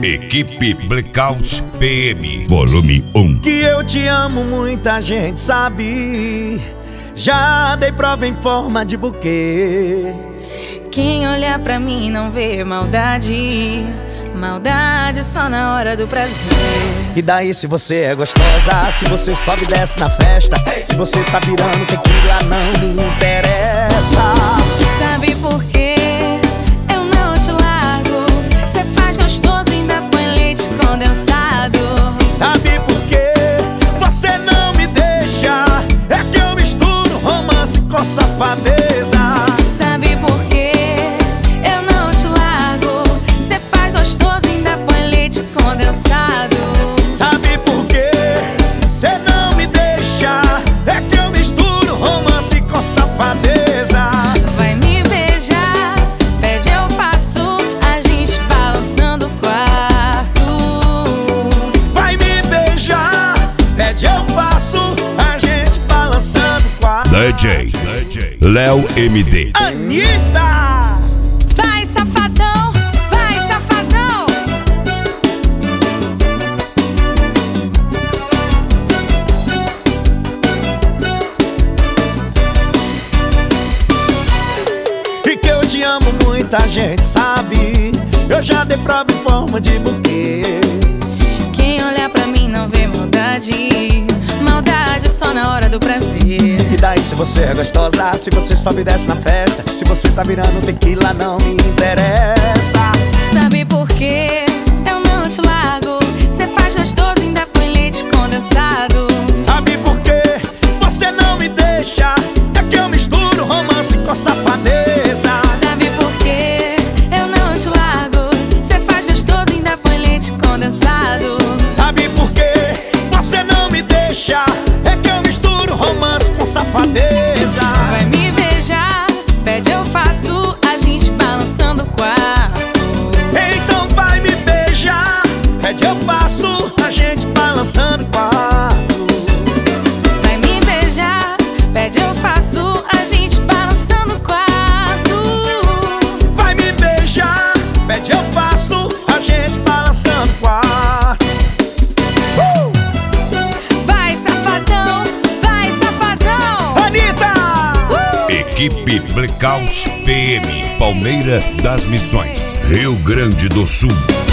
Equipe Blackout PM, volume 1. Que eu te amo, muita gente sabe. Já dei prova em forma de buquê. Quem olhar pra mim não vê maldade. Maldade só na hora do prazer. E daí se você é gostosa, se você sobe e desce na festa, se você tá virando tequila, não me interessa. Sabe por quê? Eu não te largo. Cê faz gostoso, ainda põe leite condensado. Sabe por quê? Você não me deixa. É que eu misturo romance com safadeza. Sabe por quê? Eu não te largo. Cê faz gostoso, ainda põe leite condensado. Sabe por quê? Cê não me deixa. É que eu misturo romance com safadeza. Vai me beijar, pede eu faço, a gente balançando o quarto. Vai me beijar, pede eu faço, a gente balançando o quarto. DJ Léo MD. Anitta! Vai safadão, vai safadão. E que eu te amo, muita gente sabe. Eu já dei prova em forma de buquê. Quem olhar pra mim não vê maldade. Maldade só na hora do prazer. E daí se você é gostosa, se você sobe e desce na festa, se você tá virando tequila, não me interessa. Sabe por quê? Eu não te largo. Cê faz gostoso, ainda põe leite condensado. Sabe por quê? Você não me deixa. É que eu misturo romance com safadeza. Sabe por quê? Eu não te largo. Cê faz gostoso, ainda põe leite condensado. Sabe por quê? Você não me deixa. É que eu misturo romance com safadeza. Vai me beijar, pede eu faço, a gente balançando o quarto. Então vai me beijar, pede eu faço, a gente balançando o quarto. Vai me beijar, pede eu faço, a gente balançando o quarto. Vai me beijar, pede eu faço, a gente balançando o quarto. Vai safadão, vai safadão. Anitta! Equipe Blackout PM, Palmeira das Missões, Rio Grande do Sul.